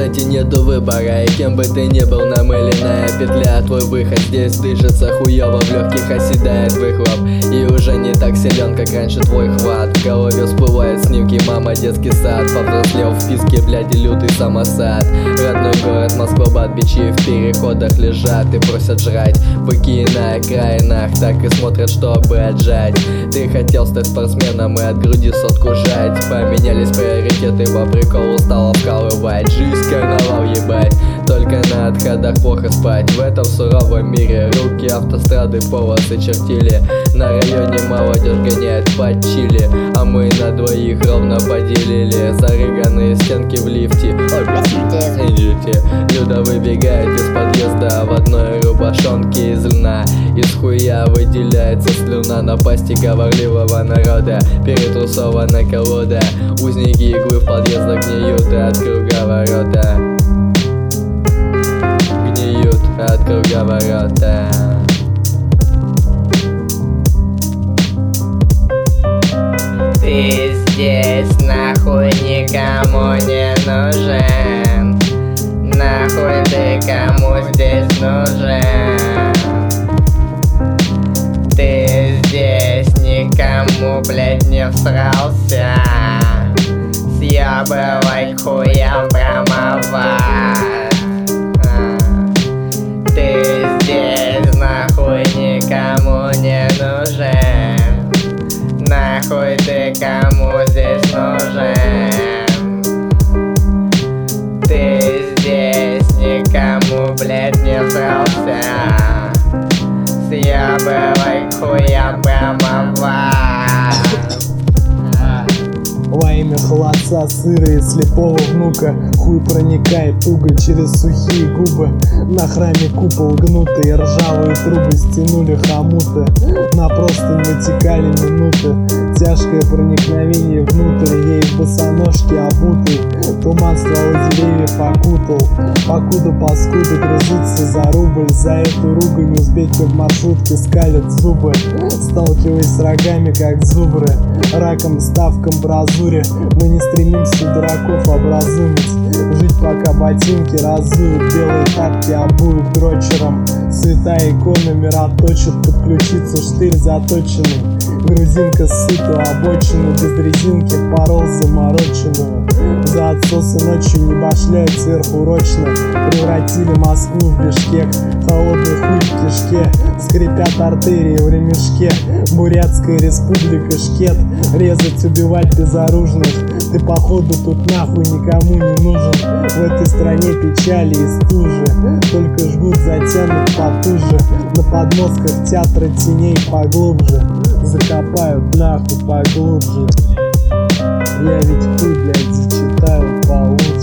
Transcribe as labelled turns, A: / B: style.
A: кстати, нету выбора, и кем бы ты ни был, намыленная петля. Твой выход здесь дышится хуёво, в легких оседает выхлоп, и уже не так силен, как раньше твой хват. В голове всплывают снимки, мама, детский сад. Повзрослел в писке, блядь, и лютый самосад. Родной город Москва-Бат, бичи в переходах лежат и просят жрать. Быки на окраинах так и смотрят, чтобы отжать. Ты хотел стать спортсменом и от груди сотку жать. Поменялись приоритеты, по приколу стало вкалывать. Жизнь карнавал, ебать, только на отходах плохо спать. В этом суровом мире руки автострады полосы чертили. На районе молодежь гоняет под чили, а мы на двоих ровно поделили зарыганные стенки в лифте. Ой, идите. Люда выбегает из подъезда в одной рубашонке из льна. Из хуя выделяется слюна, напасти говорливого народа. Перетрусована колода, узники иглы в подъездах гниют от круговорота. Гниют от круговорота. Ты здесь нахуй никому не нужен. Нахуй ты кому здесь нужен? Ты здесь никому, блядь, не всрался. Съебывай к хуям промывать. Ты здесь нахуй никому не нужен. Нахуй ты кому здесь нужен? Ты здесь никому, блядь, не всрался. Съебывай к хуям промывать.
B: Во имя холодца, сыра и слепого внука хуй проникает туго через сухие губы. На храме купол гнутый, ржавые трубы стянули хомуты. На простынь вытекали минуты. Тяжкое проникновение внутрь, ей в босоножки обутый. Туман стволы деревьев окутал. Покуда паскуды грызутся за рубль. За эту ругань узбеки в маршрутке скалят зубы, сталкиваясь с рогами, как зубры. Раком, ставком, бразуре мы не стремимся дураков образумить. Жить, пока ботинки разуют, белые тапки обуют дрочером. Святая икона мироточит, подключиться штырь заточенный. Грузинка сытую обочину, без резинки порол замороченную. За отсосы ночью не башляют сверхурочно. Превратили Москву в Бишкек, холодный хуй в кишке. Скрипят артерии в ремешке. Бурятская республика Шкет. Резать, убивать безоружных. Ты походу тут нахуй никому не нужен. В этой стране печали и стужи, только жгут, затянут потуже. На подмостках театра теней поглубже закопают нахуй поглубже. Я ведь хуй, блядь, зачитаю получше.